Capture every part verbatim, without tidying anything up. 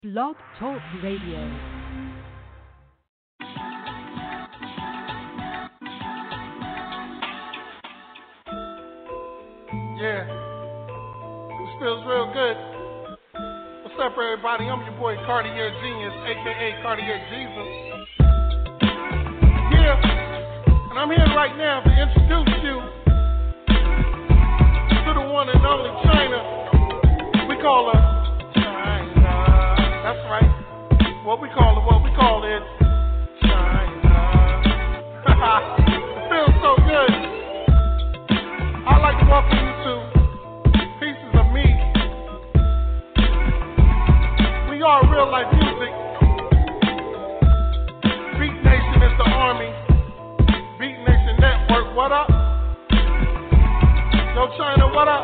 Blog Talk Radio. Yeah, this feels real good. What's up, everybody? I'm your boy Cartier Genius, aka Cartier Jesus. Yeah, and I'm here right now to introduce you to the one and only China. We call her China. That's right. What we call it, what we call it, China. It feels so good. I'd like to welcome you to Pieces of Me. We are real life music. Beat Nation is the army. Beat Nation Network, what up? Yo, China, what up?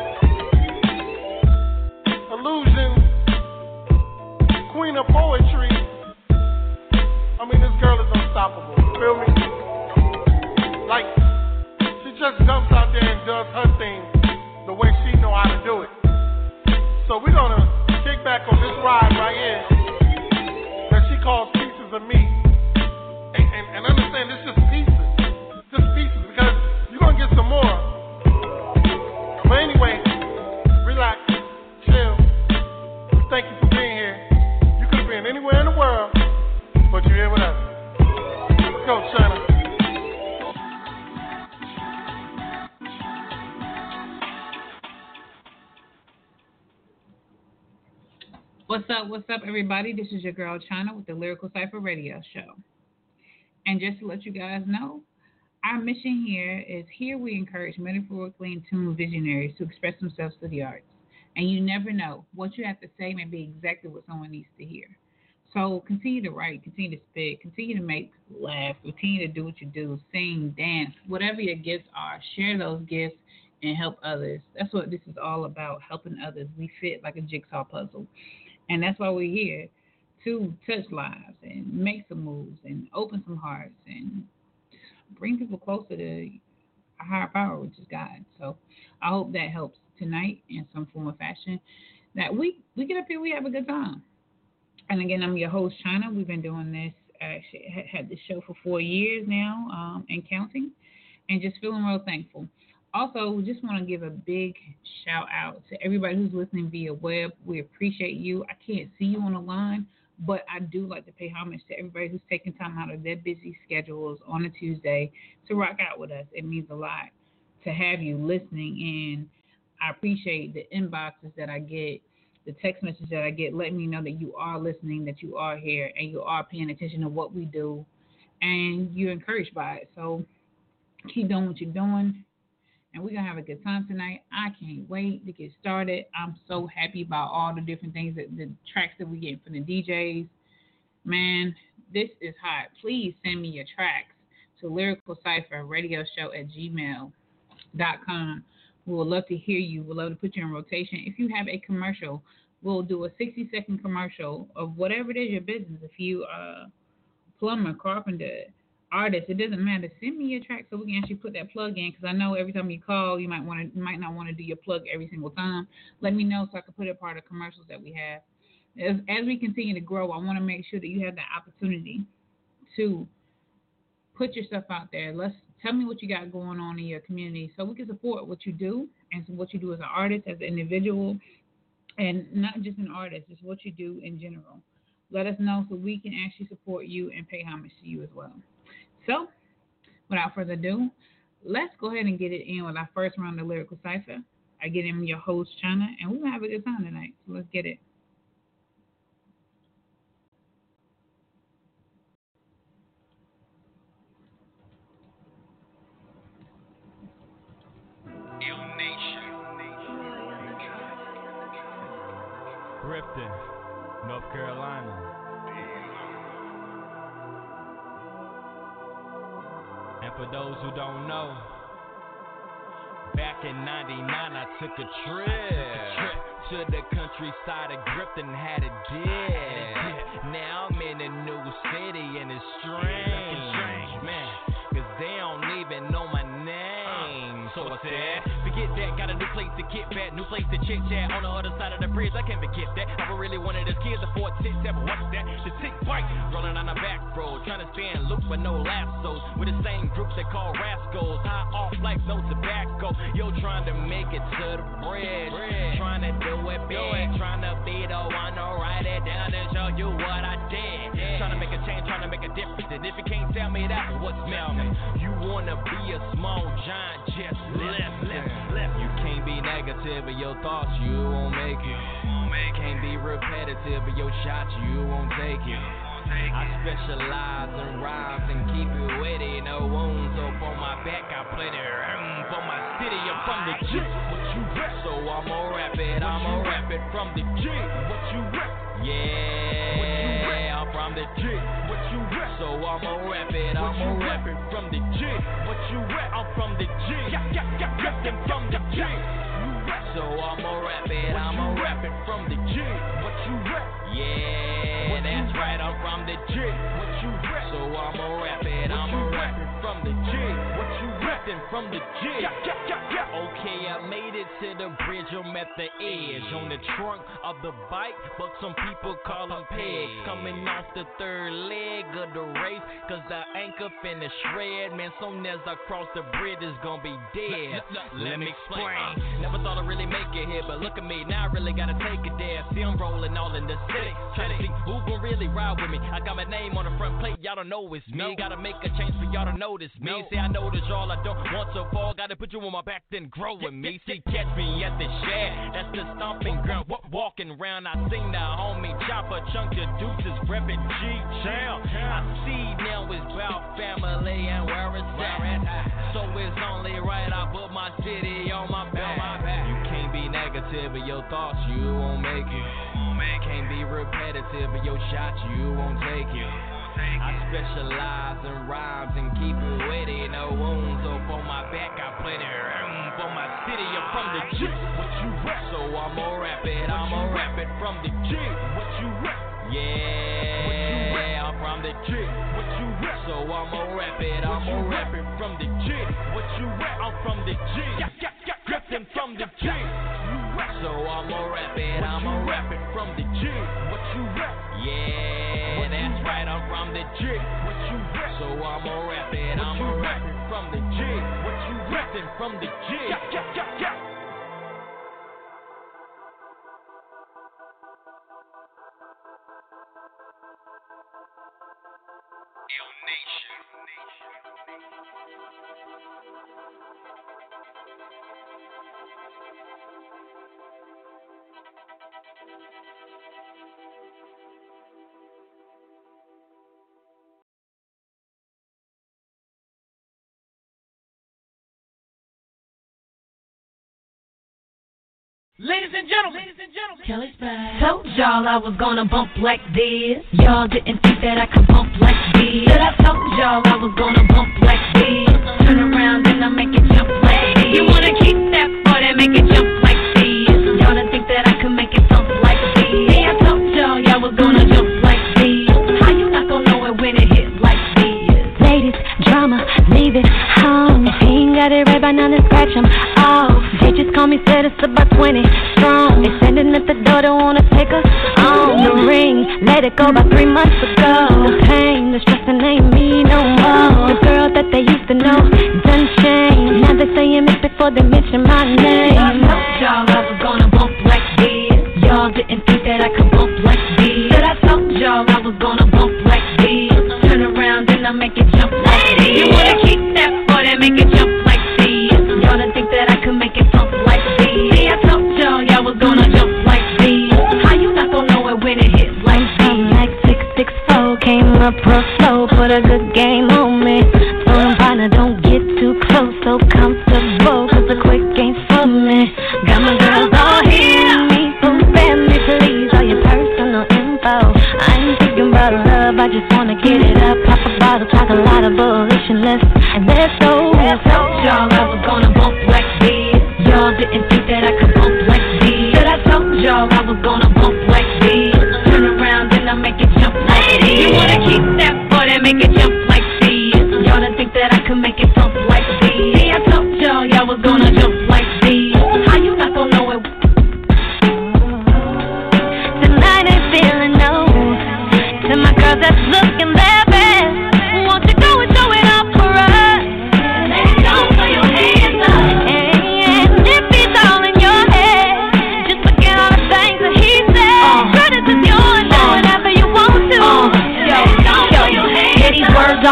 Illusion, Queen of Poetry. I mean, this girl is unstoppable. You feel me? Like, she just jumps out there and does her thing the way she know how to do it. So we're gonna kick back on this ride right here that she calls Pieces of Me. And, and, and understand, it's just pieces. Just pieces, because you're gonna get some more. But anyway, relax, chill. We thank you for being here. You could have been anywhere in the world, but you're here with us. Let's go, China. What's up, what's up, everybody? This is your girl, China, with the Lyrical Cypher Radio Show. And just to let you guys know, our mission here is here we encourage metaphorically in tune visionaries to express themselves through the arts. And you never know. What you have to say may be exactly what someone needs to hear. So continue to write, continue to spit, continue to make people laugh, continue to do what you do, sing, dance, whatever your gifts are, share those gifts and help others. That's what this is all about, helping others. We fit like a jigsaw puzzle. And that's why we're here, to touch lives and make some moves and open some hearts and bring people closer to a higher power, which is God. So I hope that helps tonight in some form or fashion. That we, we get up here, we have a good time. And again, I'm your host, China. We've been doing this, actually had this show for four years now um, and counting, and just feeling real thankful. Also, we just want to give a big shout out to everybody who's listening via web. We appreciate you. I can't see you on the line, but I do like to pay homage to everybody who's taking time out of their busy schedules on a Tuesday to rock out with us. It means a lot to have you listening in. I appreciate the inboxes that I get, the text messages that I get, letting me know that you are listening, that you are here, and you are paying attention to what we do, and you're encouraged by it. So keep doing what you're doing. And we're going to have a good time tonight. I can't wait to get started. I'm so happy about all the different things, that the tracks that we get from the D Js. Man, this is hot. Please send me your tracks to Lyrical Cypher Radio Show at gmail dot com. We would love to hear you. We'd love to put you in rotation. If you have a commercial, we'll do a sixty-second commercial of whatever it is your business. If you are a plumber, carpenter, artist, it doesn't matter. Send me your track so we can actually put that plug in, because I know every time you call, you might want to, you might not want to do your plug every single time. Let me know so I can put it part of commercials that we have. As, as we continue to grow, I want to make sure that you have the opportunity to put yourself out there. Let's tell me what you got going on in your community so we can support what you do and what you do as an artist, as an individual, and not just an artist, just what you do in general. Let us know so we can actually support you and pay homage to you as well. So, without further ado, let's go ahead and get it in with our first round of Lyrical Cypher. I get in your host, China, and we're going to have a good time tonight. So let's get it. Ill Nation. Ripton, North Carolina. And for those who don't know, back in ninety-nine I took a trip to the countryside of Grifton, had a dip. Now I'm in a new city and it's strange, man, cause they don't even know my name. So I said, forget that, got a new place to get back, new was laced to chit chat on the other side of the bridge. I can't forget that. I was really one of those kids, a four, six, seven, what's that? The tick bike, rolling on the back road, trying to stay in loop with no lapsos. With the same group they call rascals. High off life, no tobacco. Yo, trying to make it to the bridge. Trying to do it big. Trying to be the one to write it down and show you what I did. Trying to make a change, trying to make a difference. And if you can't tell me that, well, what's missing? You wanna be a small giant, just left, left, left. You can't be negative in your thoughts, you won't make it. Can't be repetitive in your shots, you won't take it. I specialize in rhymes and keep it witty, no wounds. So for my back, I play the room for my city. I'm from the G. What you rap? So I'ma rap it. I'ma rap it from the G. What you rap? Yeah, I'm from the G. What you rap? So I'ma rap it. I'ma rap it from the G. What you rap? I'm from the G. Yeah, yeah, yeah, rapping from the G. So I'ma rap it. I'ma rap it from the G. What you rap? Yeah, that's right. I'm from the G. What you rap? So I'ma rap it. I'ma rap it from the G. What you rapping from the G? Yeah, yeah, yeah, yeah. Okay, I made it to the bridge. I'm at the edge on the trunk of the bike, but some people call them pegs. Coming off the third leg of the race, cause the anchor finna shred. Man, soon as I cross the bridge, it's gonna be dead. Let me explain. Never thought I'd really make it here, but look at me, now I really gotta take it there. See, I'm rolling all in the city, trying to see who gon' really ride with me. I got my name on the front plate, y'all don't know it's me. Gotta make a change for y'all to notice me. See, I know this y'all, I don't want to fall. Gotta put you on my back, then grow with me. See, catch me at the shed, that's the stomping ground. Walking around, I seen the homie Chopper, chunk the deuces, reppin' G-Town. I see now it's about family and where it's at. So it's only right I put my city on my back. You can't be negative in your thoughts, you won't make it. Can't be repetitive in your shots, you won't take it. I specialize in rhymes and keep it witty, no wounds. So for my back, I play the room for my city. I'm from the G. What you rap? So I'ma rap it. I'ma rap it from the G. What you rap? Yeah, I'm from the G. What you rap? So I'ma rap it. I'ma rap it from the G. What you rap? I'm from the G. Yeah, yeah, yeah, rapping from the G. So I'ma rap it. I'ma rap it from the G. What you rap? Yeah, that's right. I'm from the G. What you rap? So I'ma rap it. I'ma rap it from the G. What you rapping from the G? Yeah, yeah, yeah, yeah. Ill Nation. Ladies and gentlemen, ladies and gentlemen, Kelly's back. Told y'all I was gonna bump like this. Y'all didn't think that I could bump like this. But I told y'all I was gonna bump like this. Turn around and I make it jump like this. You wanna keep that boy that make it jump like this. Y'all didn't think that I could make it thump like this. Hey, I told y'all y'all was gonna jump like this. How you not gonna know it when it hit like this? Ladies, drama, leave it home. If he ain't got it right by now, then scratch him off. They just call me, said it's about twenty strong. They standing at the door, don't wanna take us on the ring. Let it go about three months ago. The pain, the stressing ain't me no more. The girl that they used to know done changed. Now they saying it before they mention my name. I told y'all I was gonna bump like this. Y'all didn't think that I could bump like this. But I told y'all I was gonna bump like this. Turn around and I make it jump like this. You wanna keep that boy that make it jump like this. Y'all didn't think that I could make it bump like this. See, I told y'all y'all was gonna jump like this. How you not gonna know it when it hit like this? I'm like six six four, came up real slow, put a good game on me. Told him, partner, don't get too close, so comfortable, cause the quick ain't for me. Got my girls all here, me, so spare me, please, all your personal info. I ain't thinking about love, I just wanna get it up, pop a bottle, talk a lot of abolitionist, and let's go. I told y'all I was gonna bump like this. Y'all didn't think that I could bump like this. But I told y'all I was gonna bump like this. Turn around and I make it jump like this. You wanna keep that boy that make it jump like this. Y'all didn't think that I could make it bump like this. See, I told y'all y'all was gonna jump like this. How you not gonna know it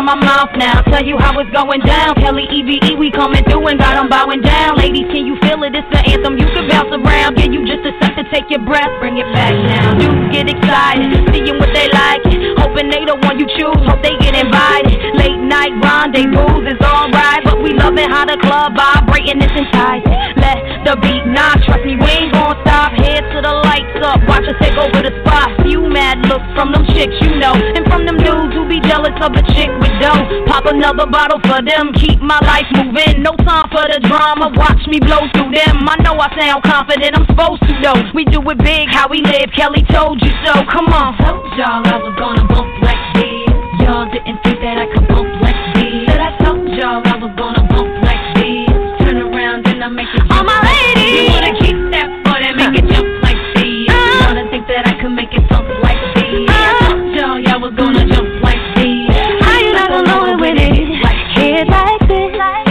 my mouth now. Tell you how it's going down. Kelly E V E, we coming through and got them bowing down. Ladies, can you feel it? It's the anthem you can bounce around. Yeah, you just a sec to take your breath. Bring it back now. Dudes get excited, seeing what they like. Hoping they the one you choose. Hope they get invited. Late night rendezvous is alright, but we loving how the club vibrating. It's enticing. Let the beat knock. Trust me, we ain't gon' stop. Head to the lights up. Watch us take over the spot. Few mad looks from them chicks you know, and from them dudes who be jealous of a chick with dough. Pop another bottle for them. Keep my life moving. No time for the drama. Watch me blow through them. I know I sound confident. I'm supposed to though. We do it big. How we live. Kelly told you so. Come on. Told y'all I was gonna bump like this. Y'all didn't think that I could bump like this. But I told y'all I was gonna bump like this. Turn around and I make it jump. All my ladies, you wanna keep that foot and make it jump like this. You wanna think that I could make it bump like this. I told y'all y'all was gonna jump like this. how you not gonna know it when it hits like this?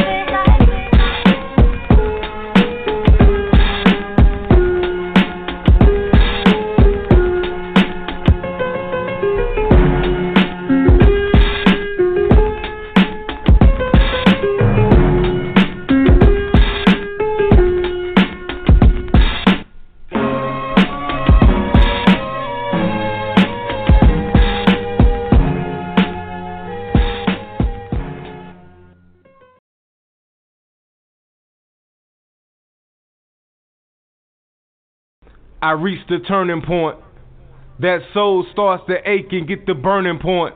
I reached the turning point. That soul starts to ache and get the burning point.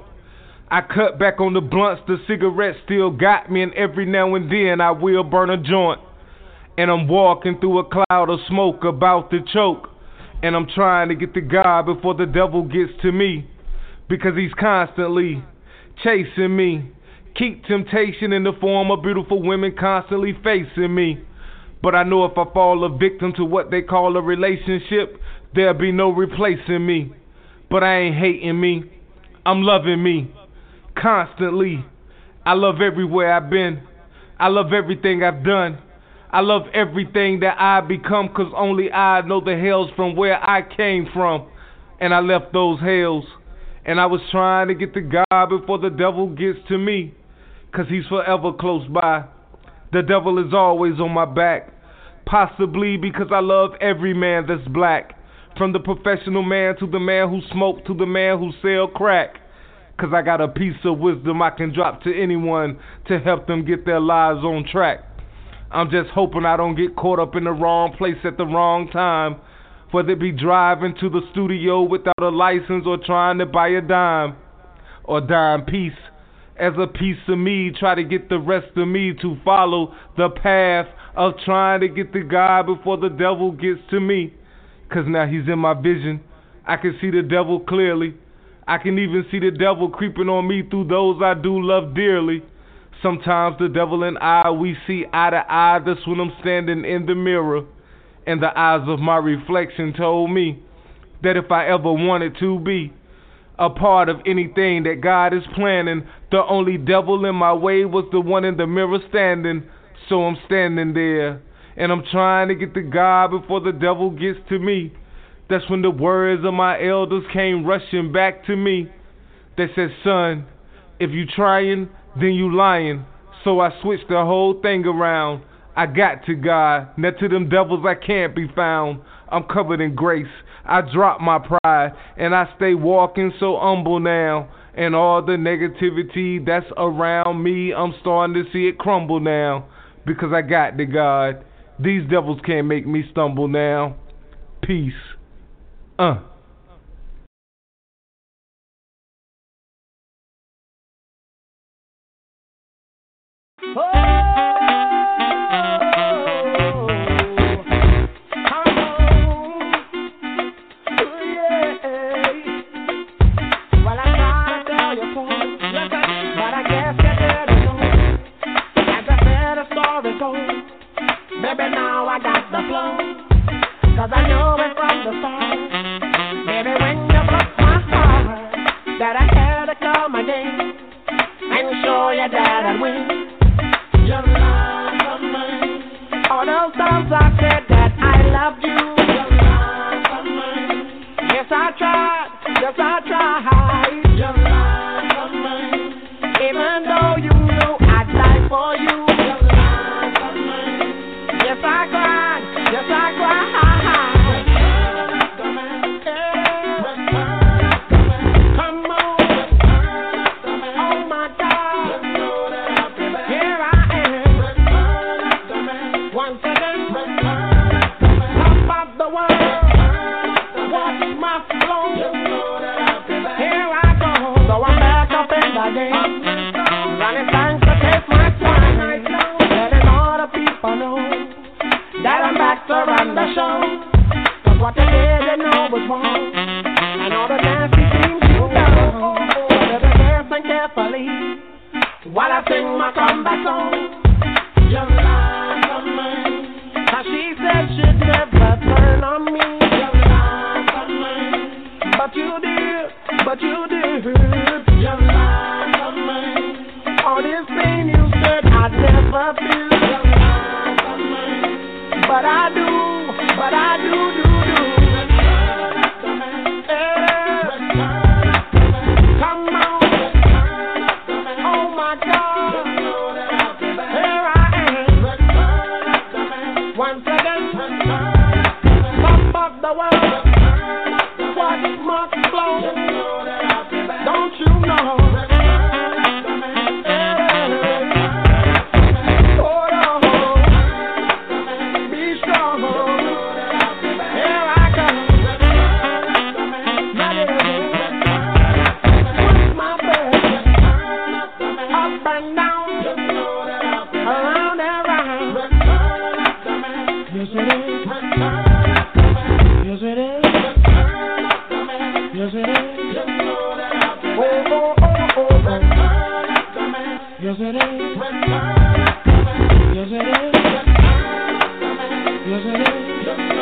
I cut back on the blunts, the cigarette still got me, and every now and then I will burn a joint. And I'm walking through a cloud of smoke about to choke. And I'm trying to get to God before the devil gets to me, because he's constantly chasing me. Keep temptation in the form of beautiful women constantly facing me. But I know if I fall a victim to what they call a relationship, there'll be no replacing me. But I ain't hating me, I'm loving me constantly. I love everywhere I've been. I love everything I've done. I love everything that I've become, cause only I know the hells from where I came from. And I left those hells, and I was trying to get to God before the devil gets to me, cause he's forever close by. The devil is always on my back, possibly because I love every man that's black, from the professional man to the man who smoke to the man who sell crack. Cause I got a piece of wisdom I can drop to anyone to help them get their lives on track. I'm just hoping I don't get caught up in the wrong place at the wrong time, whether it be driving to the studio without a license or trying to buy a dime or dime piece. As a piece of me, try to get the rest of me to follow the path of trying to get to God before the devil gets to me. Cause now he's in my vision. I can see the devil clearly. I can even see the devil creeping on me through those I do love dearly. Sometimes the devil and I, we see eye to eye. That's when I'm standing in the mirror, and the eyes of my reflection told me that if I ever wanted to be a part of anything that God is planning, the only devil in my way was the one in the mirror standing. So I'm standing there, and I'm trying to get to God before the devil gets to me. That's when the words of my elders came rushing back to me. They said, son, if you trying, then you lying. So I switched the whole thing around. I got to God. Now to them devils I can't be found. I'm covered in grace. I drop my pride, and I stay walking so humble now. And all the negativity that's around me, I'm starting to see it crumble now. Because I got to God. These devils can't make me stumble now. Peace. Uh. Baby, now I got the flow, cause I know it from the start. Baby, when you broke my heart, that I had to come again and show you that I'd win. Your love of mine. All those times I said that I loved you. Your love of mine. Yes, I tried, yes, I tried. Your love of mine. Even Johnny thanks to take my time, letting all the people know that I'm back to run the show. Cause what they did, they know was wrong, and all the nasty things you done. Let me listen carefully while I sing my comeback song. You lied to me, cause she said she'd never turn on me. You lied to me, but you did, but you did. You lied to me, all this pain you said I'd never feel. You lied to me, but I do, but I do, do, do. Yeah. Come on, oh my God, here I am. Once again, top of the world, what must flow? Don't you know? Hold on, be strong. Here I come, ready to put my best up and down, around and round. Yes it is, yes it is, yes it is. Oh, oh, oh, oh, oh. Yes it is, yes it is, yes it is.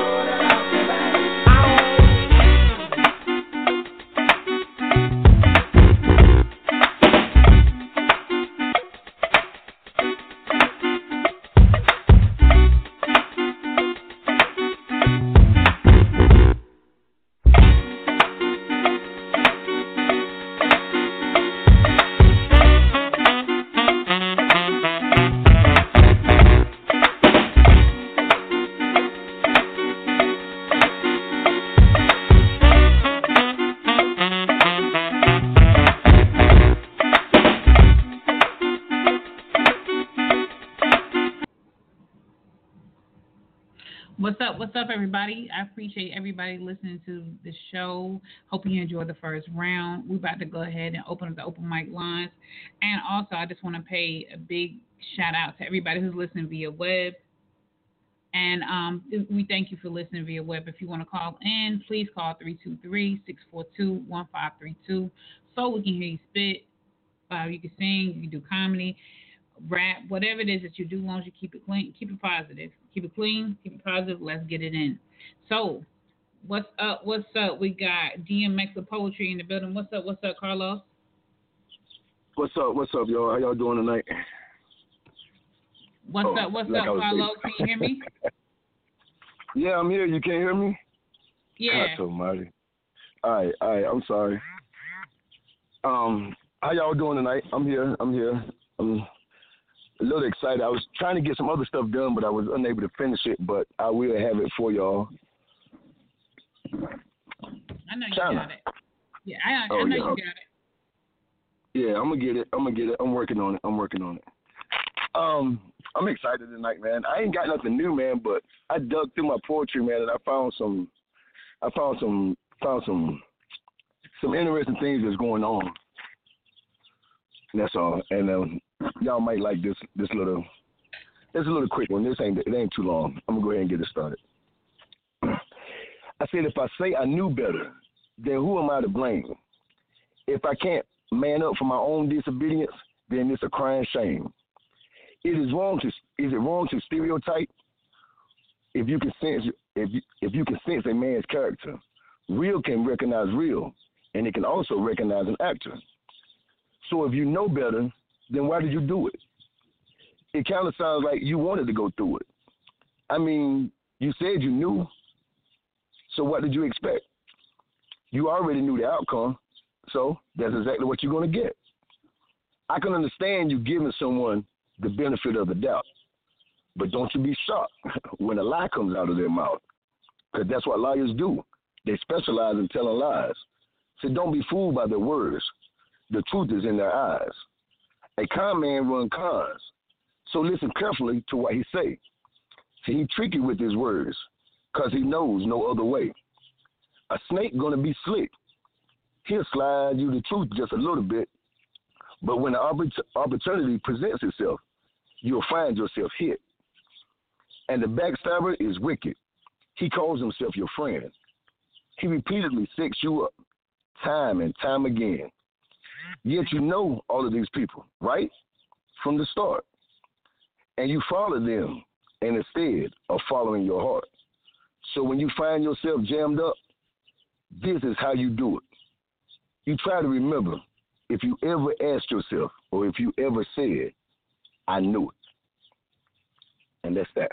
What's up? What's up, everybody? I appreciate everybody listening to the show. Hope you enjoyed the first round. We're about to go ahead and open up the open mic lines. And also, I just want to pay a big shout out to everybody who's listening via web. And um, we thank you for listening via web. If you want to call in, please call three two three, six four two, one five three two so we can hear you spit. Uh, you can sing, you can do comedy, rap, whatever it is that you do, as long as you keep it clean, keep it positive. Keep it clean, keep it positive, let's get it in. So, what's up, what's up? We got D M X of Poetry in the building. What's up, what's up, Carlos? What's up, what's up, y'all? How y'all doing tonight? What's oh, up, what's like up, Carlos? Can you hear me? Yeah, I'm here. You can't hear me? Yeah. God almighty. All right, all right, I'm sorry. Um, how y'all doing tonight? I'm here, I'm here. I'm a little excited. I was trying to get some other stuff done, but I was unable to finish it, but I will have it for y'all. I know you China. got it. Yeah, I, I oh, know yeah. you got it. Yeah, I'm going to get it. I'm going to get it. I'm working on it. I'm working on it. Um, I'm excited tonight, man. I ain't got nothing new, man, but I dug through my poetry, man, and I found some, I found some, found some, some interesting things that's going on. And that's all. And um, y'all might like this, this little, it's a little quick one. This ain't, it ain't too long. I'm gonna go ahead and get it started. I said, if I say I knew better, then who am I to blame? If I can't man up for my own disobedience, then it's a crying shame. It is wrong to, is it wrong to stereotype? If you can sense, if you, if you can sense a man's character, real can recognize real, and it can also recognize an actor. So if you know better, then why did you do it? It kind of sounds like you wanted to go through it. I mean, you said you knew, so what did you expect? You already knew the outcome, so that's exactly what you're going to get. I can understand you giving someone the benefit of the doubt, but don't you be shocked when a lie comes out of their mouth, because that's what liars do. They specialize in telling lies. So don't be fooled by their words. The truth is in their eyes. A con man runs cons, so listen carefully to what he say. See, he trick you with his words, because he knows no other way. A snake gonna be slick. He'll slide you the truth just a little bit, But when the oppor- opportunity presents itself, you'll find yourself hit. And the backstabber is wicked. He calls himself your friend. He repeatedly sets you up, time and time again. Yet you know all of these people, right? From the start. And you follow them instead of following your heart. So when you find yourself jammed up, this is how you do it. You try to remember if you ever asked yourself or if you ever said, I knew it. And that's that.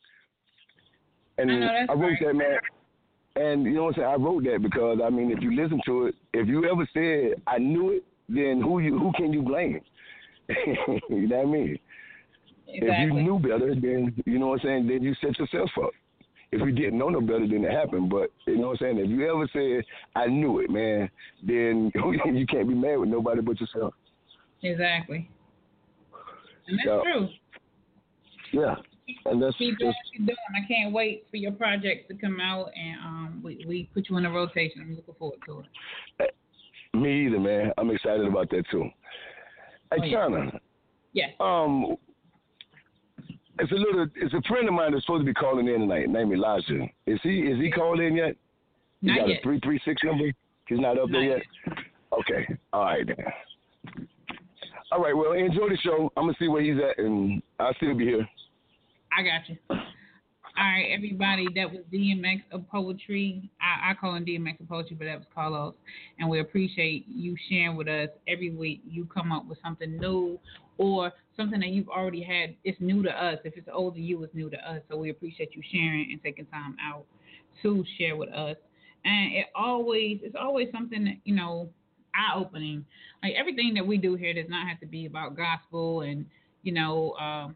And I, know that's I wrote right. that, man. And you know what I'm saying? I wrote that because, I mean, if you listen to it, if you ever said, I knew it, then who you who can you blame? You know what I mean? Exactly. If you knew better, then, you know what I'm saying, then you set yourself up. If you didn't know no better, then it happened. But, you know what I'm saying, if you ever said, I knew it, man, then you can't be mad with nobody but yourself. Exactly. And that's Yeah. true. Yeah. And that's Keep doing just, what you're doing. I can't wait for your projects to come out, and um, we, we put you in a rotation. I'm looking forward to it. me either, man. I'm excited about that, too. Hey, Oh, yeah. China. Yes. Um, it's a little. It's a friend of mine that's supposed to be calling in tonight, named Elijah. Is he? Is he called in yet? He Not got yet. a three three six number. He's not up Not there yet. yet. Okay. All right then. All right. Well, enjoy the show. I'm gonna see where he's at, and I'll still be here. I got you. All right, everybody. That was D M X of Poetry. I, I call him D M X of Poetry, but that was Carlos. And we appreciate you sharing with us every week. You come up with something new or something that you've already had. It's new to us. If it's old to you, it's new to us. So we appreciate you sharing and taking time out to share with us. And it always, it's always something that, you know, eye-opening. Like everything that we do here does not have to be about gospel and, you know, uh,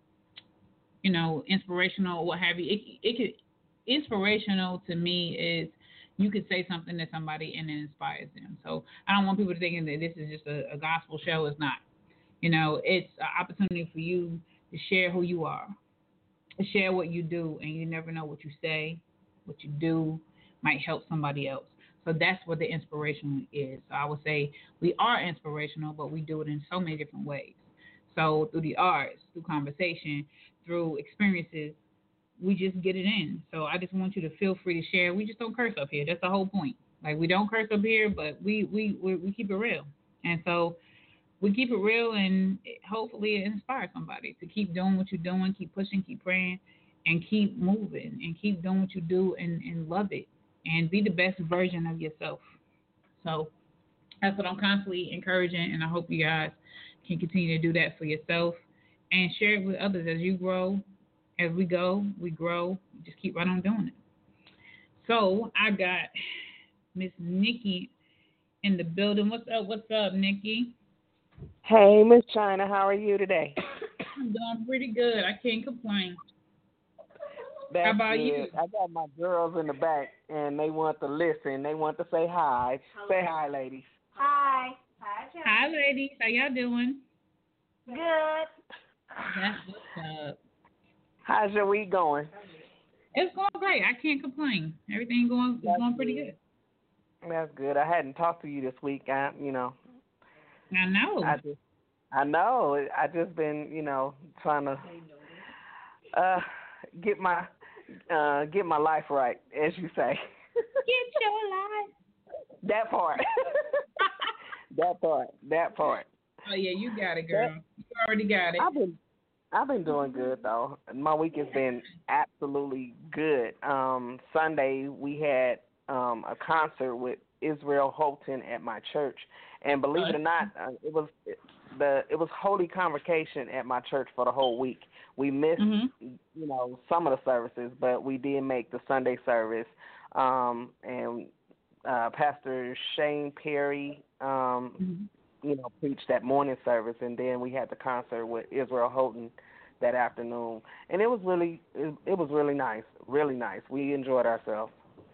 you know, inspirational or what have you. It, it could, inspirational to me is you could say something to somebody and it inspires them. So I don't want people to think that this is just a, a gospel show. It's not. You know, it's an opportunity for you to share who you are, to share what you do, and you never know what you say, what you do might help somebody else. So that's what the inspiration is. So I would say we are inspirational, but we do it in so many different ways. So through the arts, through conversation, through experiences, we just get it in. So I just want you to feel free to share. We just don't curse up here. That's the whole point. Like we don't curse up here, but we we we, we keep it real. And so we keep it real, and hopefully it inspires somebody to keep doing what you're doing, keep pushing, keep praying, and keep moving, and keep doing what you do and, and love it, and be the best version of yourself. So that's what I'm constantly encouraging, and I hope you guys can continue to do that for yourself and share it with others as you grow. As we go, we grow. Just keep right on doing it. So I got Miss Nikki in the building. What's up? What's up, Nikki? Hey, Miss China, how are you today? I'm doing pretty good. I can't complain. That's How about good. you? I got my girls in the back, and they want to listen. They want to say hi. Hello. Say hi, ladies. Hi. Hi, China. Hi, ladies. How y'all doing? Good. That's what's up. How's your week going? It's going great. I can't complain. Everything going is going pretty good. That's good. I hadn't talked to you this week. I, you know. I know. I just, I know. I just been, you know, trying to uh, get my uh, get my life right, as you say. Get your life. That part. that part. That part. Oh yeah, you got it, girl. You already got it. I've been, I've been doing good though. My week has been absolutely good. Um, Sunday we had um, a concert with Israel Houghton at my church, and believe it or not, uh, it was the it was Holy Convocation at my church for the whole week. We missed, mm-hmm. you know, some of the services, but we did make the Sunday service. Um, and uh, Pastor Shane Perry, um, mm-hmm. you know, preached that morning service, and then we had the concert with Israel Houghton that afternoon, and it was really it, it was really nice, really nice. We enjoyed ourselves.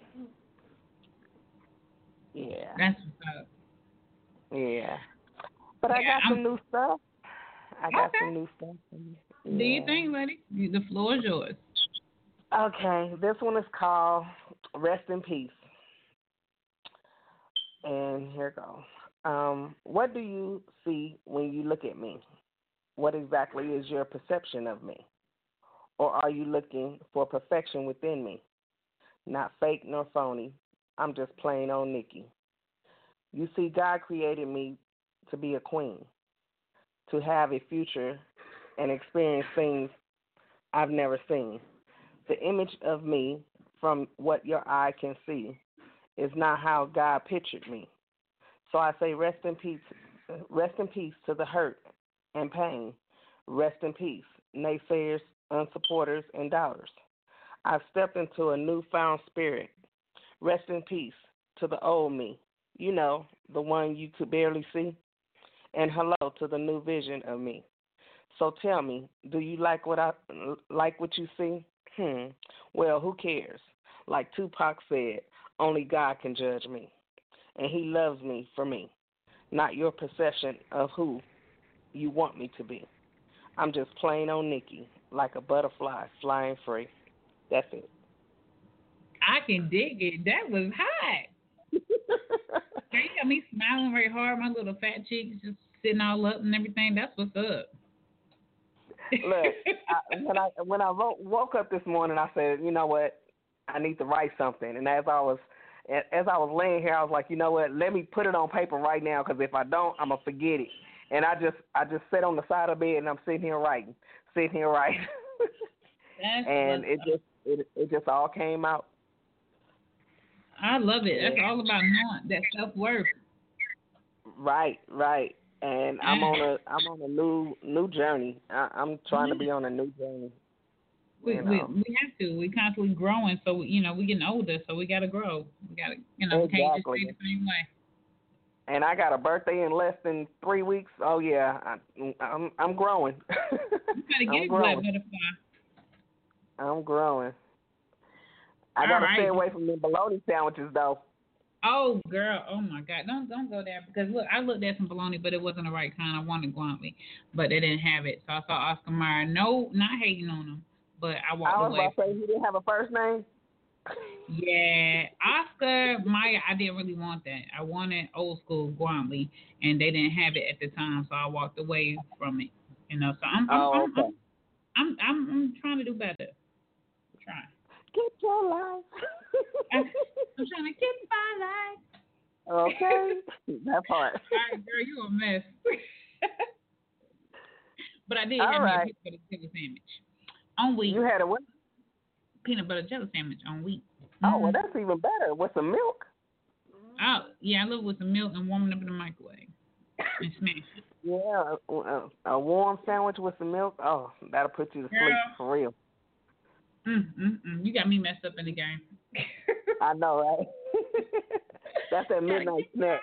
Yeah. That's what's up. Yeah. But yeah, I got I'm... some new stuff. I got okay. some new stuff. Yeah. Do you think, lady? The floor is yours. Okay. This one is called Rest in Peace. And here goes. Um, what do you see when you look at me? What exactly is your perception of me? Or are you looking for perfection within me? Not fake nor phony. I'm just plain old Nikki. You see, God created me to be a queen, to have a future and experience things I've never seen. The image of me from what your eye can see is not how God pictured me. So I say rest in peace, rest in peace to the hurt and pain. Rest in peace, naysayers, unsupporters, and doubters. I've stepped into a newfound spirit. Rest in peace to the old me, you know, the one you could barely see. And hello to the new vision of me. So tell me, do you like what I like what you see? Hmm. Well, who cares? Like Tupac said, only God can judge me. And he loves me for me, not your perception of who you want me to be. I'm just plain old Nikki, like a butterfly flying free. That's it. I can dig it. That was hot. Girl, you got me smiling very hard. My little fat cheeks just sitting all up and everything. That's what's up. Look, I, when I when I woke, woke up this morning, I said, you know what, I need to write something. And as I was as I was laying here, I was like, you know what, let me put it on paper right now, because if I don't, I'm gonna forget it. And I just I just sat on the side of the bed and I'm sitting here writing, sitting here writing, and it just it it just all came out. I love it. That's all about knowing that self-worth. Right, right. And I'm on a I'm on a new new journey. I, I'm trying to be on a new journey. We, we we have to. We constantly growing, so you know we getting older, so we gotta grow. We gotta, you know, exactly. We can't just stay the same way. And I got a birthday in less than three weeks. Oh yeah, I, I'm I'm growing. You gotta get I'm it, growing. Black Butterfly. I'm growing. I All gotta right. stay away from the bologna sandwiches though. Oh girl, oh my God, don't don't go there, because look, I looked at some bologna, but it wasn't the right kind. I wanted guacamole, but they didn't have it, so I saw Oscar Mayer. No, not hating on him, but I walked I was away. about to say he didn't have a first name. Yeah, Oscar Mayer, I didn't really want that. I wanted old school guacamole, and they didn't have it at the time, so I walked away from it. You know, so I'm I'm oh, I'm, okay. I'm, I'm, I'm, I'm trying to do better. I'm trying. Get your life. I'm trying to get my life. Okay, that part. All right, girl, you a mess. But I did All have right. me a peanut butter jelly sandwich on wheat. You had a what? Peanut butter jelly sandwich on wheat. Oh, Mm-hmm. well, that's even better with some milk. Oh, yeah, I love it with some milk and warming up in the microwave and smash it. Yeah, a, a warm sandwich with some milk. Oh, that'll put you to Girl. sleep for real. Mm, mm, mm. You got me messed up in the game. I know, right? That's that midnight snack.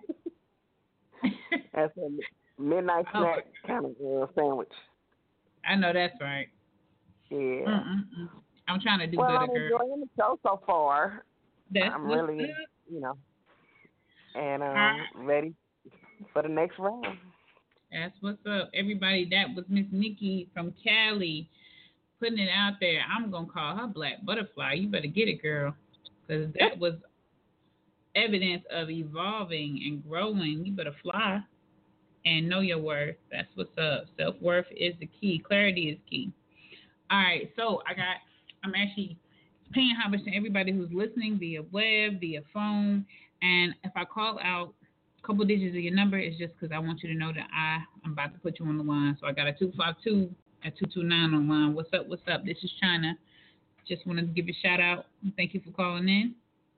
That's a midnight Oh, snack kind of uh, sandwich. I know that's right. Yeah. Mm-mm-mm. I'm trying to do well, better, I'm girl. enjoying the show so far. That's I'm what's really, up. you know, and um, right. ready for the next round. That's what's up, everybody. That was Miss Nikki from Cali putting it out there. I'm gonna call her Black Butterfly. You better get it, girl, because that was evidence of evolving and growing. You better fly and know your worth. That's what's up. Self-worth is the key. Clarity is key. All right, so I got, I'm actually paying homage to everybody who's listening via web, via phone, and if I call out a couple digits of your number, it's just because I want you to know that I, I'm about to put you on the line. So I got a two five two, a two two nine on the line. What's up, what's up? This is China. Just wanted to give you a shout out. Thank you for calling in.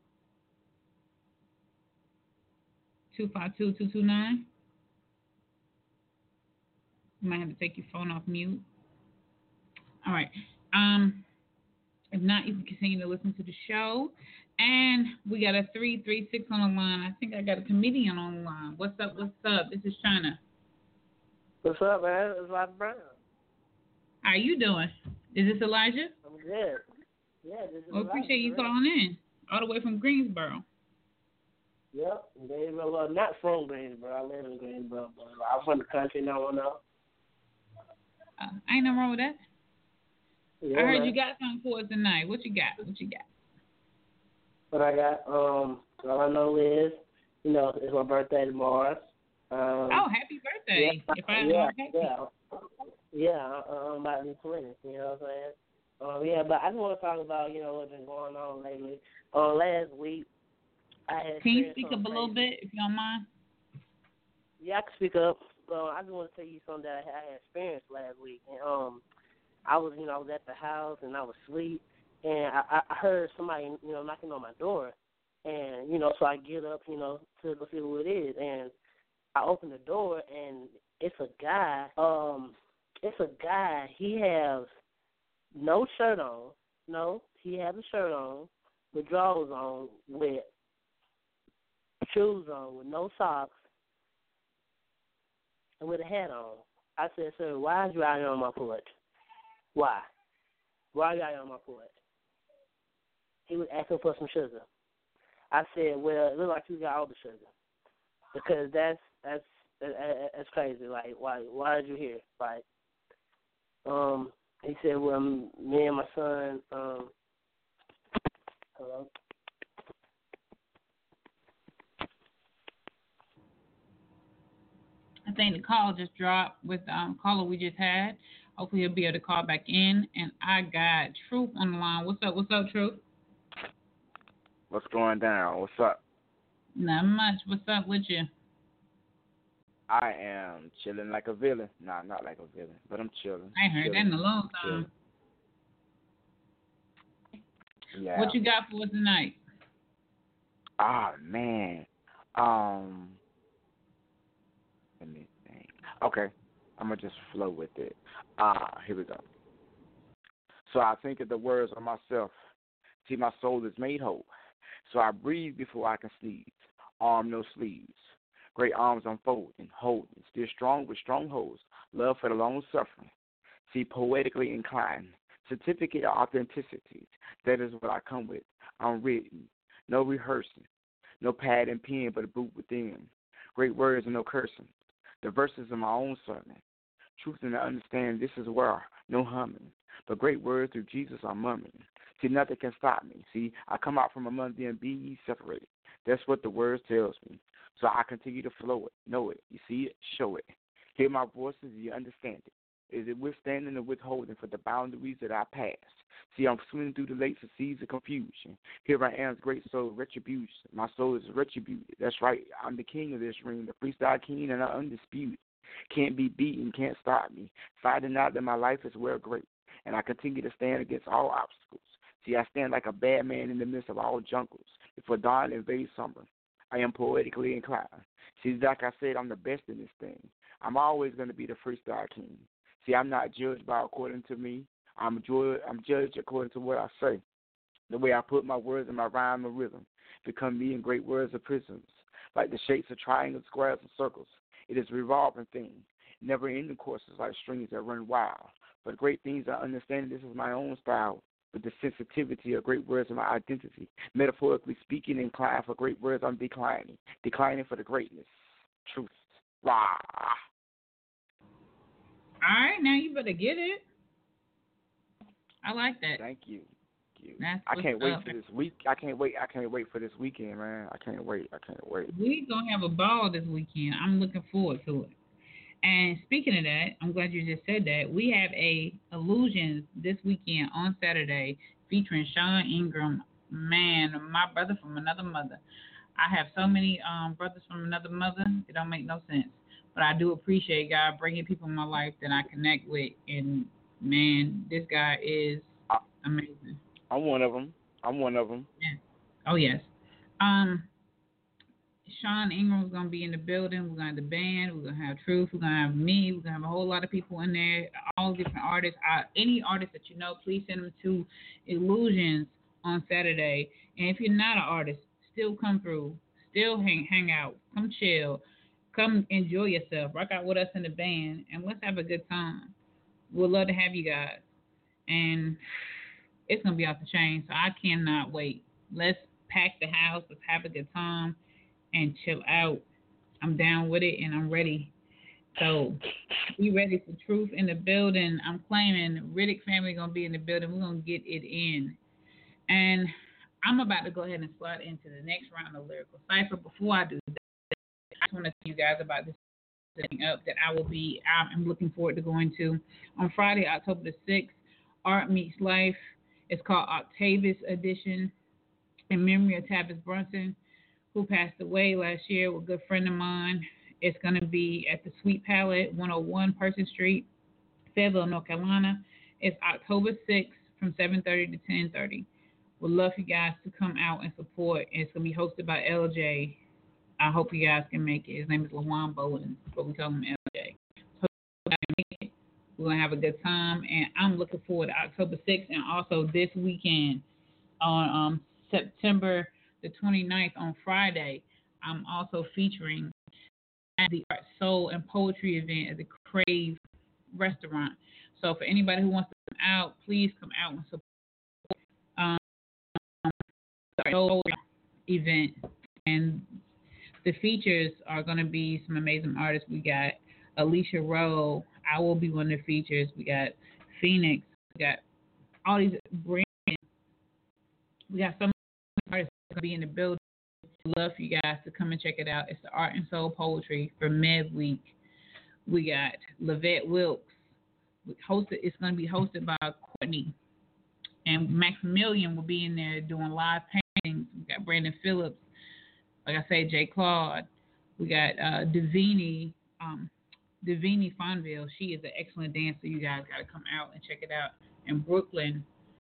two five two, two two nine. You might have to take your phone off mute. All right. Um, if not, you can continue to listen to the show. And we got a three three six on the line. I think I got a comedian on the line. What's up? What's up? This is China. What's up, man? It's Elijah Brown. How you doing? Is this Elijah? I'm good. Yeah, this is Well, Elijah, appreciate you correct. calling in all the way from Greensboro. Yep, Greensboro. Well, not from Greensboro. I live in Greensboro, but I'm from the country now. now. Uh, ain't nothing wrong with that. Yeah, I heard man. you got something for us tonight. What you got? What you got? What I got, um, all I know is you know, it's my birthday tomorrow. Um, oh, happy birthday! Yeah, if I yeah, happy. yeah, yeah. I'm about to be twenty. You know what I'm saying? Um, yeah, but I just want to talk about, you know, what's been going on lately. Uh, last week, I had. Can you speak up a little bit, if you don't mind? Yeah, I can speak up. Uh, I just want to tell you something that I had experienced last week. And, um, I was, you know, I was at the house and I was asleep, and I, I heard somebody, you know, knocking on my door, and you know, so I get up, you know, to go see who it is, and I open the door, and it's a guy. Um, it's a guy. He has no shirt on. No, he has a shirt on, with drawers on, with shoes on, with no socks, and with a hat on. I said, sir, why is you out here on my porch? Why? Why are you out here on my porch? He was asking for some sugar. I said, well, it looks like you got all the sugar. Because that's that's that's crazy. Like, why why are you here? Like, um, he said, well, me and my son, um, hello? I think the call just dropped with the um, caller we just had. Hopefully he'll be able to call back in. And I got Truth on the line. What's up? What's up, Truth? What's going down? What's up? Not much. What's up with you? I am chilling like a villain. Nah, not like a villain, but I'm chilling. I ain't heard chilling. that in a long time. Yeah. What you got for us tonight? Ah, man. Um, let me think. Okay, I'm going to just flow with it. Ah, here we go. So I think of the words of myself. See, my soul is made whole. So I breathe before I can sneeze. Arm, no sleeves. Great arms unfolding, holding. Still strong with strongholds. Love for the long suffering. See, poetically inclined. Certificate of authenticity. That is what I come with. Unwritten. No rehearsing. No pad and pen, but a boot within. Great words and no cursing. The verses of my own sermon. Truth and understand this is where no humming. But great words through Jesus are mumming. See, nothing can stop me. See, I come out from among them, be ye separated. That's what the words tells me. So I continue to flow it, know it. You see it, show it. Hear my voices, you understand it. Is it withstanding or withholding for the boundaries that I pass? See, I'm swimming through the lakes of seas of confusion. Here I am, great soul, retribution. My soul is retributed. That's right, I'm the king of this ring, the freestyle king, and I'm undisputed. Can't be beaten, can't stop me. Finding out that my life is well great, and I continue to stand against all obstacles. See, I stand like a bad man in the midst of all jungles. Before dawn invades summer, I am poetically inclined. See, like I said, I'm the best in this thing. I'm always going to be the freestyle king. See, I'm not judged by according to me. I'm judged, I'm judged according to what I say. The way I put my words in my rhyme and rhythm become me in great words of prisms, like the shapes of triangles, squares, and circles. It is a revolving thing, never-ending courses like strings that run wild. But great things I understand this is my own style, with the sensitivity of great words in my identity. Metaphorically speaking, inclined for great words, I'm declining. Declining for the greatness. Truth. Rah. All right, now you better get it. I like that. Thank you. Thank you. That's I can't wait up. for this week. I can't wait. I can't wait for this weekend, man. I can't wait. I can't wait. We're going to have a ball this weekend. I'm looking forward to it. And speaking of that, I'm glad you just said that. We have a Illusions this weekend on Saturday featuring Sean Ingram. Man, my brother from another mother. I have so many um, brothers from another mother. It don't make no sense. But I do appreciate God bringing people in my life that I connect with. And, man, this guy is amazing. I'm one of them. I'm one of them. Yeah. Oh, yes. Um, Sean Ingram's going to be in the building. We're going to have the band. We're going to have Truth. We're going to have me. We're going to have a whole lot of people in there, all different artists. Uh, any artist that you know, please send them to Illusions on Saturday. And if you're not an artist, still come through. Still hang, hang out. Come chill. Come enjoy yourself. Rock out with us in the band, and let's have a good time. We'd love to have you guys. And it's going to be off the chain, so I cannot wait. Let's pack the house. Let's have a good time and chill out. I'm down with it, and I'm ready. So be ready for Truth in the building. I'm claiming Riddick family going to be in the building. We're going to get it in. And I'm about to go ahead and slide into the next round of Lyrical Cypher. Before I do just want to tell you guys about this thing up that I will be, I'm looking forward to going to. On Friday, October the sixth, Art Meets Life. It's called Octavius Edition in memory of Tavis Brunson, who passed away last year with a good friend of mine. It's going to be at the Sweet Palette, one oh one Person Street, Fayetteville, North Carolina. It's October sixth from seven thirty to ten thirty. Would love for you guys to come out and support. And it's going to be hosted by L J. I hope you guys can make it. His name is LaJuan Bowens, but we call him L J. So we're going to have a good time. And I'm looking forward to October sixth and also this weekend on um, September the twenty-ninth on Friday. I'm also featuring at the Art, Soul, and Poetry event at the Crave Restaurant. So for anybody who wants to come out, please come out and support um, the Soul event. And the features are going to be some amazing artists. We got Alicia Rowe. I will be one of the features. We got Phoenix. We got all these brands. We got some artists going to be in the building. I'd love for you guys to come and check it out. It's the Art and Soul Poetry for Med Week. We got Lavette Wilkes. Hosted, it's going to be hosted by Courtney. And Maximilian will be in there doing live paintings. We got Brandon Phillips. Like I said, Jay Claude. We got uh, Davini, um, Davini Fonville. She is an excellent dancer. You guys got to come out and check it out. In Brooklyn,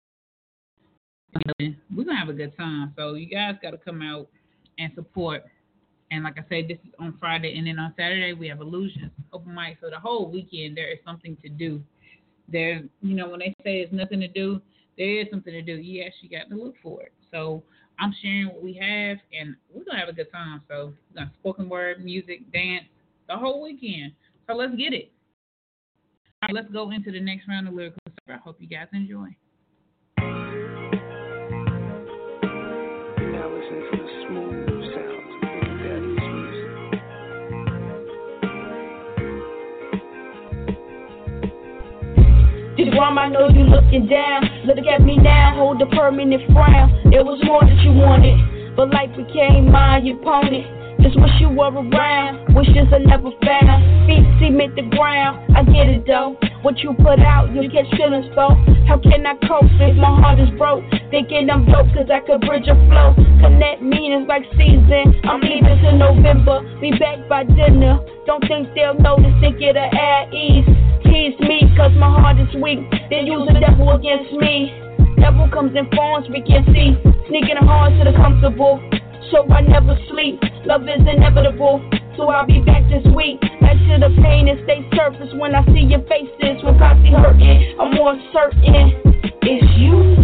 we're going to have a good time. So you guys got to come out and support. And like I said, this is on Friday. And then on Saturday, we have Illusions, open mic. So the whole weekend, there is something to do. There, you know, when they say there's nothing to do, there is something to do. You actually got to look for it. So I'm sharing what we have, and we're going to have a good time. So we're going to spoken word, music, dance, the whole weekend. So let's get it. All right, let's go into the next round of Lyrical Cipher. I hope you guys enjoy. Now listen to the smooth sounds of Big Daddy's music. This rhyme, I know you looking down. Look at me now, hold a permanent frown. There was more that you wanted, but life became mine, your opponent. Just wish you were around, wishes I never found. Feet cement the ground, I get it though. What you put out, you catch feelings for. How can I cope if my heart is broke? Thinking I'm dope cause I could bridge a flow. Connect meanings like season, I'm leaving till November. Be back by dinner, don't think they'll notice, think it'll add ease. Tease me cause my heart is weak, they use the devil against me. Devil comes in forms we can see, sneaking hard to the comfortable. So I never sleep, love is inevitable. So I'll be back this week. Back to the pain and stay surface when I see your faces. When I see hurting, I'm more certain it's you.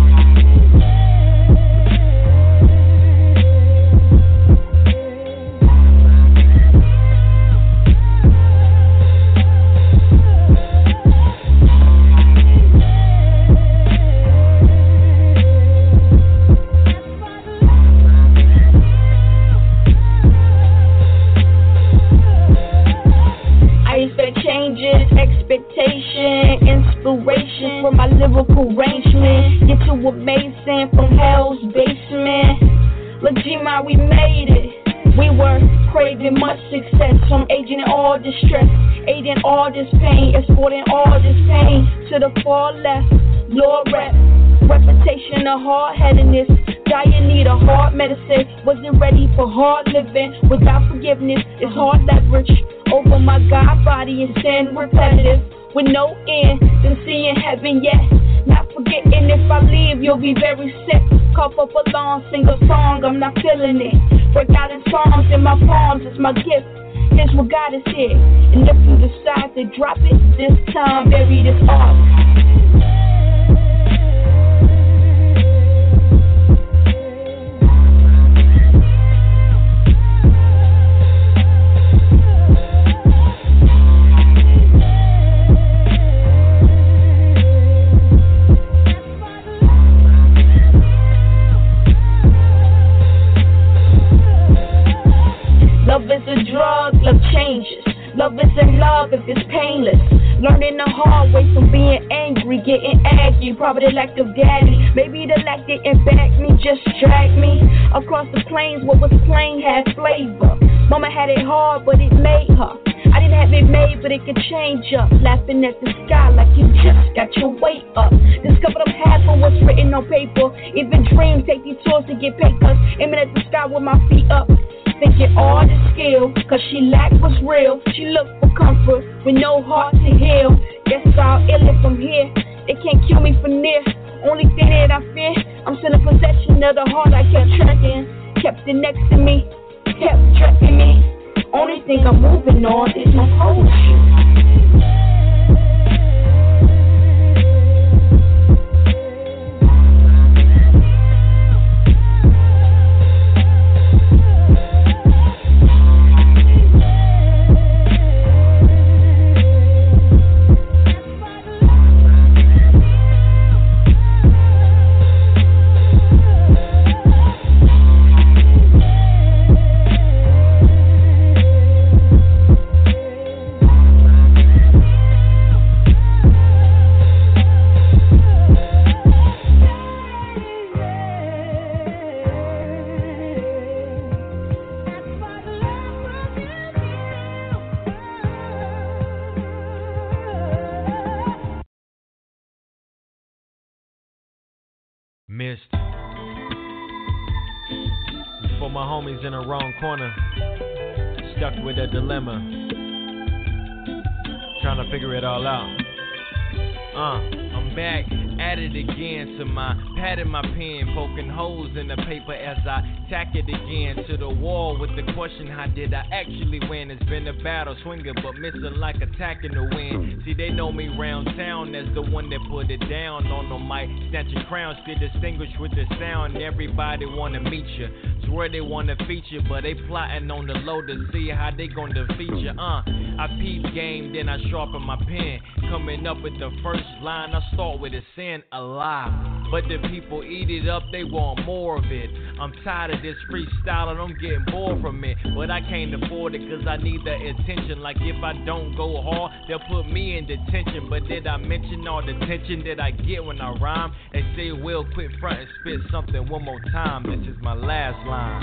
Expectation, inspiration from my lyrical arrangement. Get too amazing from hell's basement. Legima, we made it. We were craving much success, from aging in all distress, aiding all this pain, exporting all this pain to the far left. Lord rep, reputation of hard-headedness. Dying need a hard medicine. Wasn't ready for hard living. Without forgiveness, it's hard leverage over my God body and sin repetitive. With no end, then seeing heaven yet. Not forgetting if I leave, you'll be very sick. Cough up a long, sing a song, I'm not feeling it. Break out in songs in my palms, it's my gift. Here's what God is here. And if you decide to drop it, this time bury this off. Love is a drug, love changes. Love isn't love if it's painless. Learning the hard way from being angry, getting aggy. Probably the lack of daddy. Maybe the lack didn't back me, just drag me across the plains. What was plain had flavor. Mama had it hard, but it made her. I didn't have it made, but it could change up. Laughing at the sky like you just got your weight up. Discovered I'm half of what's written on paper. Even dreams take these tours to get papers. Aiming at the sky with my feet up. Thinking all the skill, cause she lacked was real. She looked for comfort with no heart to heal. Guess I'll ill it from here. They can't kill me from near. Only thing that I fear, I'm still in possession of the heart I kept tracking. Kept it next to me, kept tracking me. Only thing I'm moving on is my poetry. Missed. For my homies in the wrong corner, stuck with a dilemma, trying to figure it all out. Uh, I'm back at it again, to my pad in my pen, poking holes in the paper as I tack it again to the wall with the question, how did I actually win? It's been a battle, swinging but missing like attacking the wind. See, they know me round town as the one that put it down on the mic, snatching crowns, still distinguished with the sound. Everybody wanna meet you, swear they wanna feature, but they plotting on the low to see how they gonna defeat you. Uh, I peep game, then I sharpen my pen, coming up with the first line. I start with a sin alive, but the people eat it up, they want more of it. I'm tired of this freestyling, I'm getting bored from it, but I can't afford it cause I need the attention. Like if I don't go hard, they'll put me in detention. But did I mention all the tension that I get when I rhyme? They say, Will, quit front and spit something one more time. This is my last line.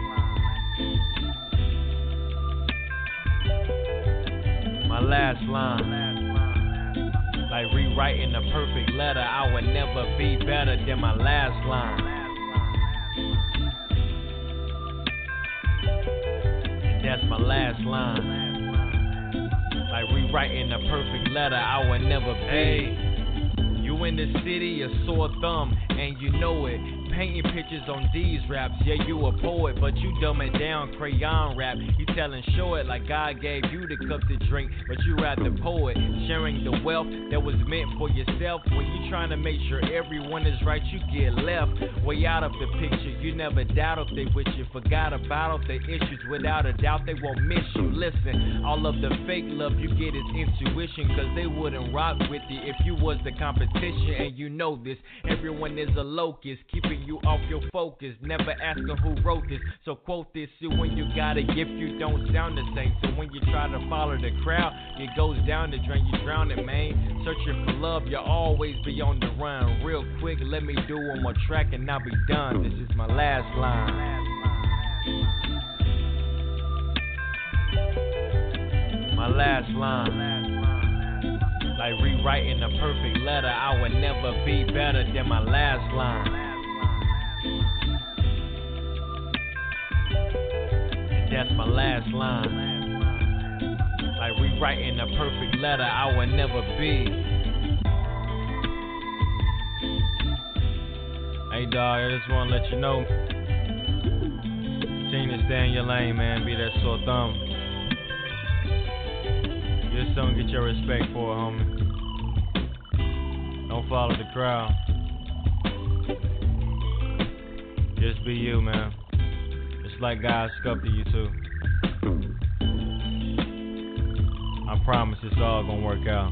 My last line. Like rewriting a perfect letter, I would never be better than my last line. And that's my last line. Like rewriting a perfect letter, I would never be. Hey, you in the city, a sore thumb, and you know it. Painting pictures on these raps, yeah, you a poet, but you dumb it down, crayon rap. You telling show it like God gave you the cup to drink, but you rather poet, sharing the wealth that was meant for yourself. When you trying to make sure everyone is right, you get left way out of the picture. You never doubt if they with you, forgot about all the issues. Without a doubt, they won't miss you. Listen, all of the fake love you get is intuition, cause they wouldn't rock with you if you was the competition. And you know this, everyone is a locust, keeping you off your focus, never asking who wrote this. So quote this, see, when you got a gift, you don't sound the same. So when you try to follow the crowd, it goes down the drain, you drown it, man. Searching for love, you'll always be on the run. Real quick, let me do one more track and I'll be done. This is my last line. My last line. Like rewriting a perfect letter, I would never be better than my last line. That's my last line. Like rewriting a perfect letter, I would never be. Hey dog, I just wanna let you know, continue to stay in your lane, man. Be that sore thumb. You just don't get your respect for it, homie. Don't follow the crowd. Just be you, man. Just like God sculpted you too. I promise it's all gonna work out.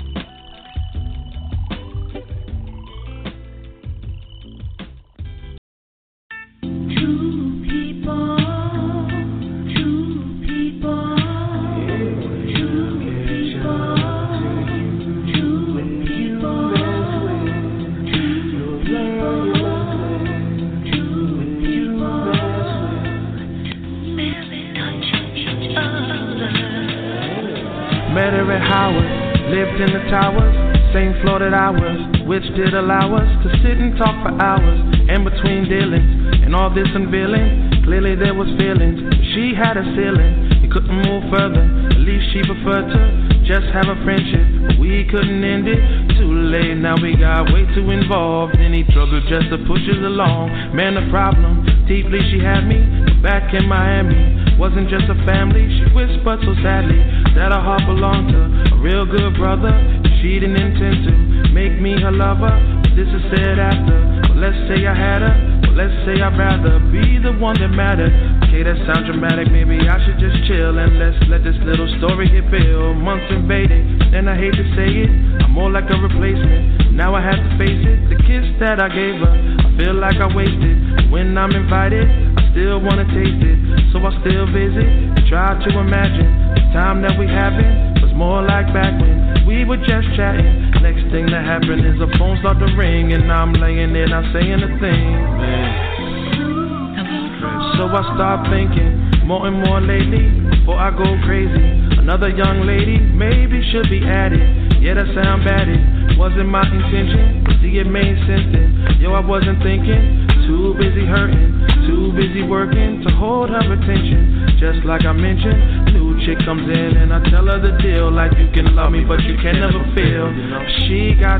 Two people, two people, two Met her at Howard, lived in the towers, same floor that I was, which did allow us to sit and talk for hours. In between dealings and all this unveiling, clearly there was feelings. She had a ceiling, you couldn't move further. At least she preferred to just have a friendship, but we couldn't end it. Too late, now we got way too involved. Any trouble just to push us along. Man, the problem, deeply she had me back in Miami. Wasn't just a family, she whispered so sadly that her heart belonged to a real good brother. She didn't intend to make me her lover, but this is said after. Well, let's say I had her, well, let's say I'd rather be the one that mattered. Okay, that sounds dramatic, maybe I should just chill and let's let this little story get built. Months invaded, and I hate to say it, I'm more like a replacement. Now I have to face it, the kiss that I gave her, I feel like I wasted. When I'm invited, I still wanna taste it, so I still visit. Try to imagine the time that we having was more like back when we were just chatting. Next thing that happened is the phone start to ring, and I'm laying there not saying a thing, man. So I start thinking more and more lately before I go crazy. Another young lady maybe should be added. Yeah, that sound bad, it wasn't my intention, but see it made sense then. Yo, I wasn't thinking, too busy hurting, too busy working to hold her attention. Just like I mentioned, new chick comes in and I tell her the deal, like you can love me but you can never feel. She got,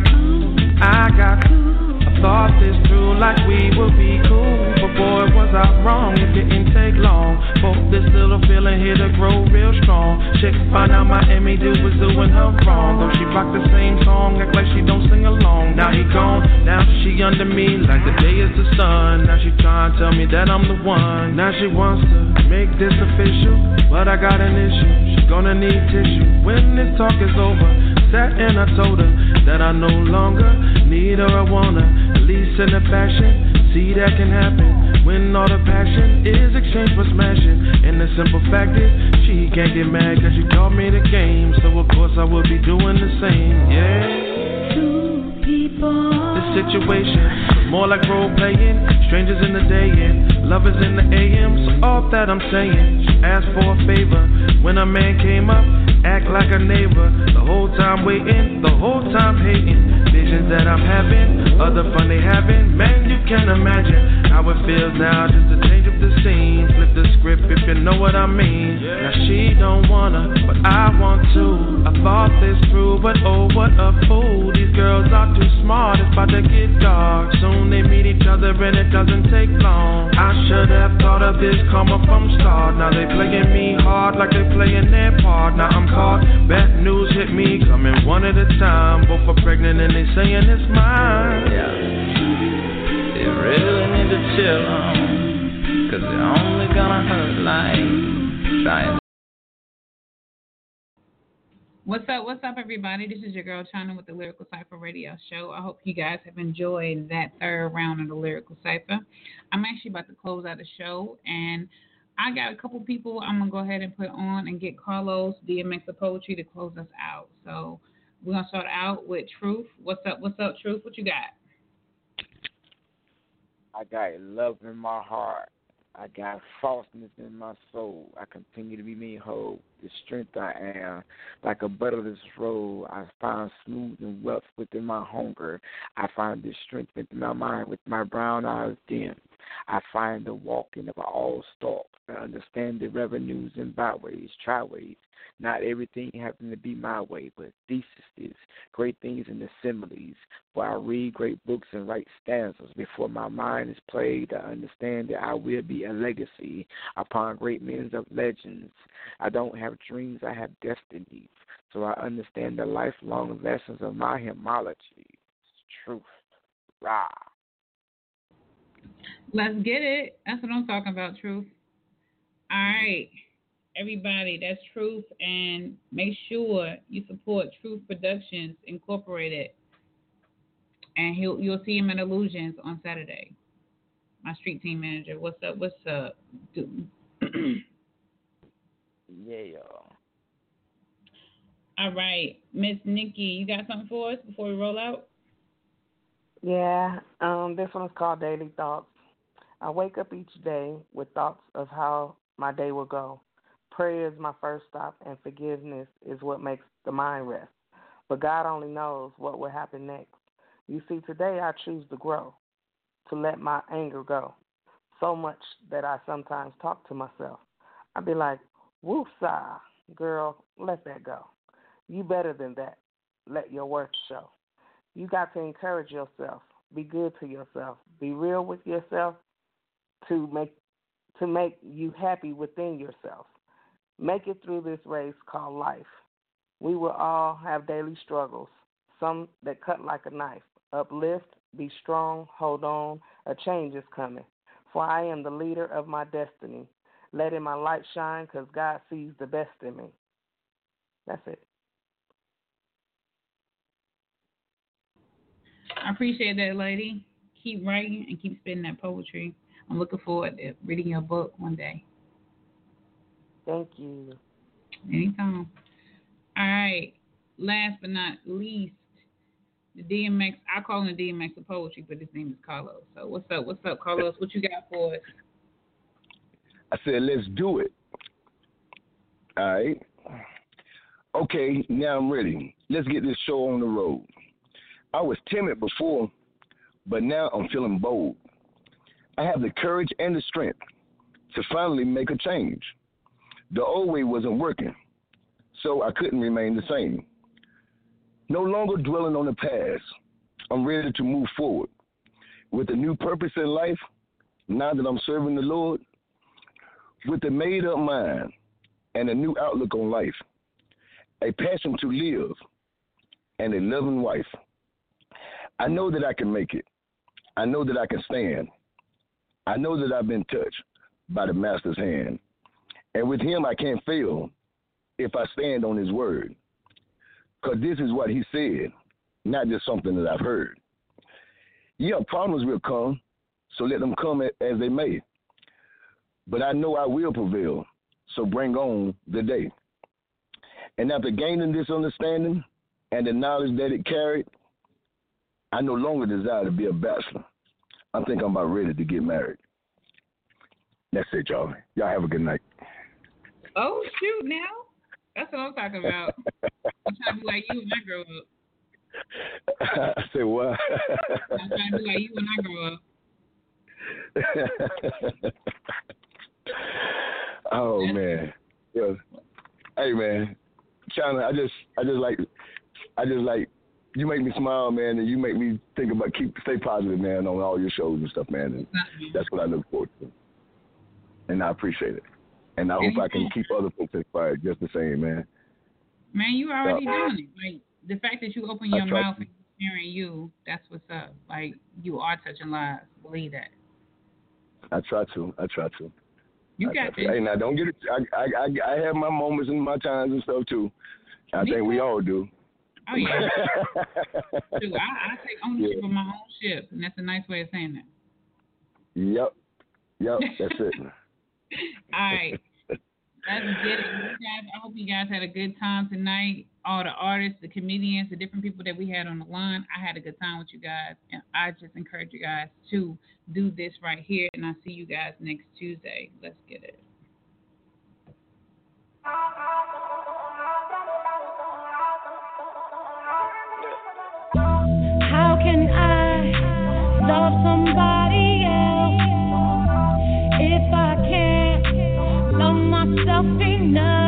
I got, I thought this through like we would be cool, but boy was I wrong, it didn't take long for this little feeling here to grow real strong. Chick find out Miami dude was doing her wrong, though she rocked the same song, act like she don't sing along. Now he gone, now she under me like the day is the sun. Now she trying to tell me that I'm the one. Now she wants to make this official, but I got an issue, she gonna need tissue when this talk is over. Sat and I told her that I no longer need her, I want her, at least in the fashion. See that can happen when all the passion is exchanged for smashing. And the simple fact is she can't get mad cause you taught me the game, so of course I would be doing the same. Yeah, two people. This situation more like role playing, strangers in the day and lovers in the A M. So all that I'm saying, she asked for a favor when a man came up, act like a neighbor. The whole time waiting, the whole time hating. Visions that I'm having, other fun they having. Man, you can imagine how it feels now just to change up the scene. Flip the script if you know what I mean. Now she don't wanna, but I want to. I thought this through, but oh what a fool. These girls are too smart, it's about to get dark. Soon they meet each other and it doesn't take long. I should have thought of this karma from start. Now they playing me hard like they playing their part. Now I'm caught, bad news hit me, coming one at a time. Both are pregnant and they saying it's mine. Yeah, they really need to chill on, cause they're only gonna hurt like trying. What's up, what's up, everybody? This is your girl, China, with the Lyrical Cypher Radio Show. I hope you guys have enjoyed that third round of the Lyrical Cypher. I'm actually about to close out the show, and I got a couple people I'm going to go ahead and put on and get Carlos, D M X of Poetry, to close us out. So we're going to start out with Truth. What's up, what's up, Truth? What you got? I got love in my heart. I got falseness in my soul. I continue to be made whole. The strength I am, like a butterless roll. I find smooth and wealth within my hunger. I find the strength within my mind with my brown eyes dim. I find the walking of all stalk. I understand the revenues and byways, tryways. Not everything happens to be my way, but theses, great things in the similes. For I read great books and write stanzas. Before my mind is played, I understand that I will be a legacy upon great men of legends. I don't have dreams, I have destinies. So I understand the lifelong lessons of my homology. It's truth. Rah. Let's get it. That's what I'm talking about, Truth. All right. Everybody, that's Truth, and make sure you support Truth Productions Incorporated, and he'll you'll see him in Illusions on Saturday. My street team manager. What's up? What's up? Yeah, y'all. All right, Miss Nikki, you got something for us before we roll out? Yeah, um, this one is called Daily Thoughts. I wake up each day with thoughts of how my day will go. Prayer is my first stop, and forgiveness is what makes the mind rest. But God only knows what will happen next. You see, today I choose to grow, to let my anger go. So much that I sometimes talk to myself. I be like, woosah, girl, let that go. You better than that. Let your worth show. You got to encourage yourself. Be good to yourself. Be real with yourself to make to make you happy within yourself. Make it through this race called life. We will all have daily struggles, some that cut like a knife. Uplift, be strong, hold on, a change is coming. For I am the leader of my destiny. Letting my light shine because God sees the best in me. That's it. I appreciate that, lady. Keep writing and keep spitting that poetry. I'm looking forward to reading your book one day. Thank you. Anytime. All right. Last but not least, the D M X. I call him the D M X of poetry, but his name is Carlos. So what's up? What's up, Carlos? What you got for us? I said, let's do it. All right. Okay, now I'm ready. Let's get this show on the road. I was timid before, but now I'm feeling bold. I have the courage and the strength to finally make a change. The old way wasn't working, so I couldn't remain the same. No longer dwelling on the past, I'm ready to move forward. With a new purpose in life, now that I'm serving the Lord, with a made-up mind and a new outlook on life, a passion to live, and a loving wife. I know that I can make it. I know that I can stand. I know that I've been touched by the Master's hand. And with him I can't fail if I stand on his word. Because this is what he said, not just something that I've heard. Yeah, problems will come, so let them come as they may. But I know I will prevail, so bring on the day. And after gaining this understanding and the knowledge that it carried, I no longer desire to be a bachelor. I think I'm about ready to get married. That's it, y'all. Y'all have a good night. Oh, shoot, now. That's what I'm talking about. I'm trying to be like you when I grow up. I said what? I'm trying to be like you when I grow up. Oh man, yo, hey man, China, I just, I just like, I just like, you make me smile, man, and you make me think about keep stay positive, man, on all your shows and stuff, man, and that's what I look forward to, and I appreciate it, and I hope I can keep other folks inspired just the same, man. Man, you already uh, doing it. Like the fact that you open your mouth and hearing you, that's what's up. Like you are touching lives. Believe that. I try to. I try to. You I got this. Hey, now don't get it. I, I I I have my moments and my times and stuff too. I Me think too. We all do. Oh yeah. Dude, I, I take ownership yeah. of my own ship, and that's a nice way of saying that. Yep. Yep. That's it. All right. Let's get it. You guys, I hope you guys had a good time tonight. All the artists, the comedians, the different people that we had on the line. I had a good time with you guys, and I just encourage you guys to do this right here. And I'll see you guys next Tuesday. Let's get it. How can I love somebody else if I can't love myself enough?